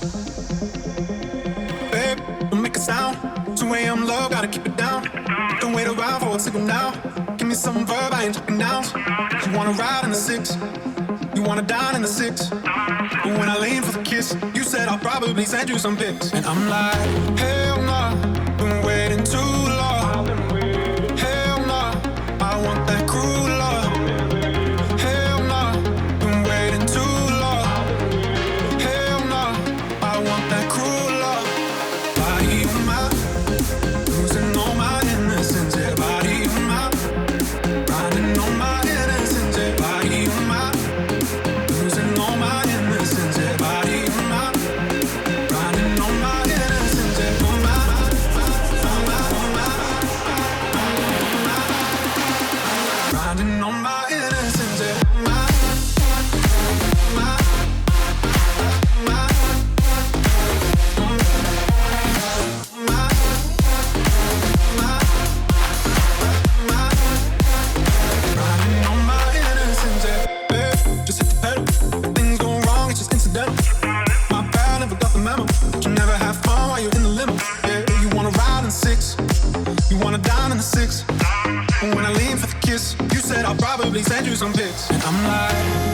Babe, don't make a sound. 2 a.m. love, gotta keep it down. Don't wait around for a signal now. Give me some verb, I ain't talking nouns. You wanna ride in the six, you wanna dine in the six. But when I lean for the kiss, you said I'll probably send you some pics. And I'm like, hell nah, been waiting too long. Hell nah, I want that cruel love. Hell nah, been waiting too long. Hell nah, I want that cruel love. Body on my, losing all my innocence. Yeah, body on my, riding on my innocence. Yeah, body on my, losing all my innocence. Yeah, body on my, riding on my innocence. Yeah, on my, riding on my innocence. Yeah, just hit the pedal. If things go wrong, it's just incidental. My bad, never got the memo. You never have fun while you're in the limo. Yeah, you wanna ride in the six, you wanna dine in the six. But when I lean for the kiss, you said I'll probably send you some pics. And I'm like,